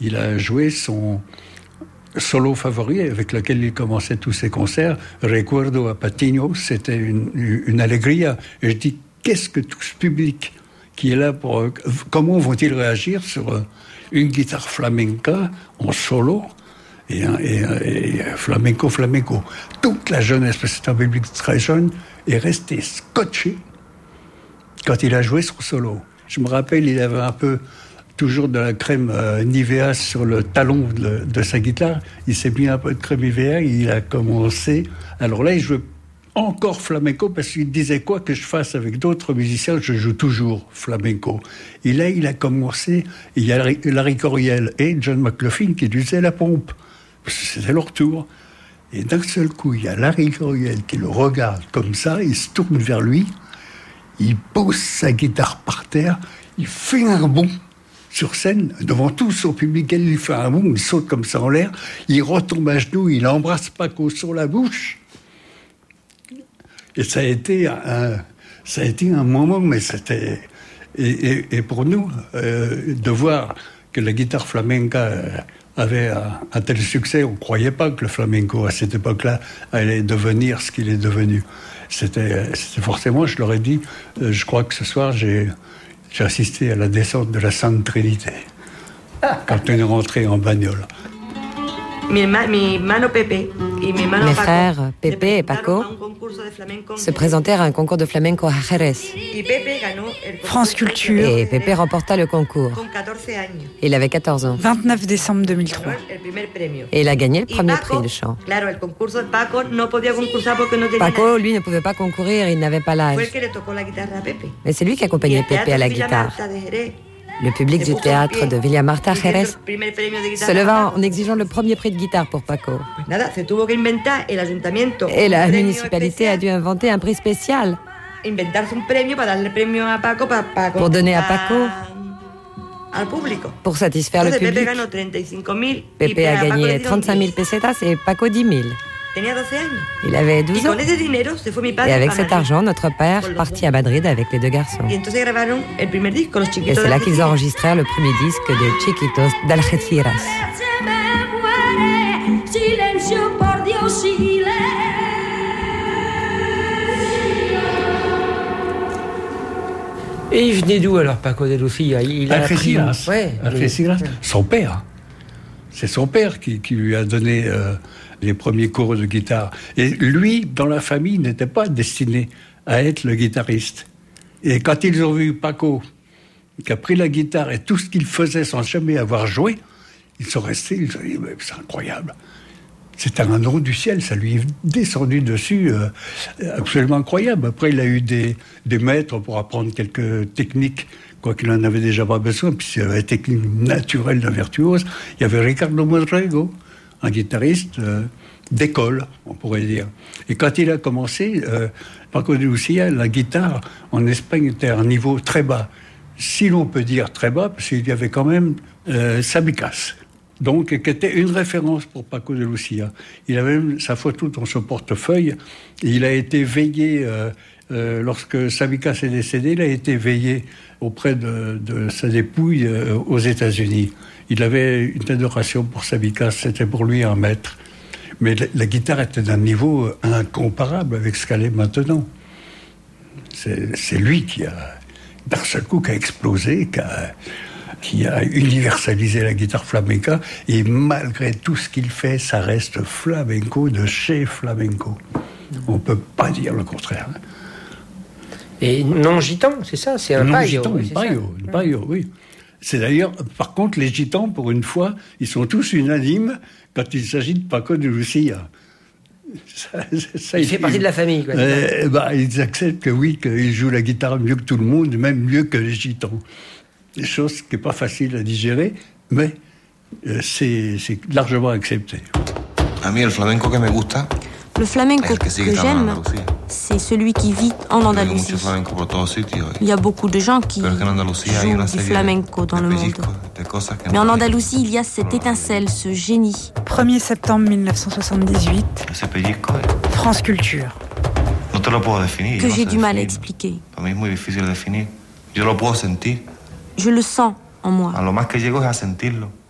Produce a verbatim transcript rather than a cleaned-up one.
il a joué son solo favori avec lequel il commençait tous ses concerts. Recuerdo a Patiño, c'était une, une allegria. Et je dis, qu'est-ce que tout ce public qui est là pour... Comment vont-ils réagir sur une guitare flamenca en solo et, et, et flamenco, flamenco. Toute la jeunesse, parce que c'est un public très jeune, est restée scotché quand il a joué son solo. Je me rappelle, il avait un peu... toujours de la crème euh, Nivea sur le talon de, de sa guitare. Il s'est mis un peu de crème Nivea et il a commencé. Alors là, il jouait encore flamenco parce qu'il disait quoi que je fasse avec d'autres musiciens, je joue toujours flamenco. Et là, il a commencé. Il y a Larry Coryell et John McLaughlin qui lui faisaient la pompe. Parce que c'était leur tour. Et d'un seul coup, il y a Larry Coryell qui le regarde comme ça, il se tourne vers lui, il pose sa guitare par terre, il fait un bond sur scène, devant tout son public, il lui fait un bond, il saute comme ça en l'air, il retombe à genoux, il embrasse Paco sur la bouche. Et ça a été un, ça a été un moment, mais c'était... Et, et, et pour nous, euh, de voir que la guitare flamenca avait un, un tel succès, on ne croyait pas que le flamenco, à cette époque-là, allait devenir ce qu'il est devenu. C'était, c'était forcément, je leur ai dit, euh, je crois que ce soir, j'ai... J'ai assisté à la descente de la Sainte Trinité, quand on est rentré en bagnole. Mes frères, Pepe et Paco, se présentèrent à un concours de flamenco à Jerez. France Culture. Et Pepe remporta le concours. Il avait quatorze ans. vingt-neuf décembre deux mille trois. Et il a gagné le premier prix de chant. Paco, lui, ne pouvait pas concourir, il n'avait pas l'âge. Mais c'est lui qui accompagnait Pepe à la guitare. Le public du théâtre de Villa Marta Jerez se leva en exigeant le premier prix de guitare pour Paco. Et la municipalité a dû inventer un prix spécial pour donner à Paco, pour satisfaire le public. Pepe a gagné trente-cinq mille pesetas et Paco dix mille. Il avait douze ans. Et avec cet argent, notre père partit à Madrid avec les deux garçons. Et c'est là qu'ils enregistrèrent le premier disque des Chiquitos d'Algeciras. Et il venait d'où alors, Paco de Lucia? Il a Algeciras. Ouais, Algeciras. Son père. C'est son père qui, qui lui a donné euh, les premiers cours de guitare. Et lui, dans la famille, n'était pas destiné à être le guitariste. Et quand ils ont vu Paco, qui a pris la guitare et tout ce qu'il faisait sans jamais avoir joué, ils sont restés, ils ont dit, mais c'est incroyable. C'était un don du ciel, ça lui est descendu dessus, euh, absolument incroyable. Après, il a eu des, des maîtres pour apprendre quelques techniques, quoiqu'il n'en avait déjà pas besoin, puis c'est la technique naturelle d'un virtuose. Il y avait Ricardo Monrego, un guitariste euh, d'école, on pourrait dire. Et quand il a commencé, euh, Paco de Lucia, la guitare en Espagne était à un niveau très bas. Si l'on peut dire très bas, parce qu'il y avait quand même euh, Sabicas, donc, qui était une référence pour Paco de Lucia. Il avait même sa photo dans son portefeuille, et il a été veillé... Euh, Euh, lorsque Sabicas est décédé, il a été veillé auprès de, de sa dépouille euh, aux États-Unis. Il avait une adoration pour Sabicas, c'était pour lui un maître. Mais la, la guitare était d'un niveau incomparable avec ce qu'elle est maintenant. C'est, c'est lui qui a, d'un seul coup, qui a explosé, qui a, qui a universalisé la guitare flamenca. Et malgré tout ce qu'il fait, ça reste flamenco de chez flamenco. On ne peut pas dire le contraire. Et non gitan, c'est ça, c'est un non paio. Gitan, oui, c'est paio, ça. paio, oui. C'est d'ailleurs, par contre, les gitans, pour une fois, ils sont tous unanimes quand il s'agit de Paco de Lucia. Ça, ça, il fait partie de la famille, quoi. Euh, bah, ils acceptent que oui, qu'il joue la guitare mieux que tout le monde, même mieux que les gitans. Des choses qui n'est pas facile à digérer, mais euh, c'est, c'est largement accepté. A mí el flamenco que me gusta. Le flamenco que j'aime, c'est celui qui vit en Andalousie. Il y a beaucoup de gens qui jouent du flamenco dans le monde. Mais en Andalousie, il y a cette étincelle, ce génie. premier septembre dix-neuf cent soixante-dix-huit, France Culture. Que j'ai du mal à expliquer. Je le sens en moi.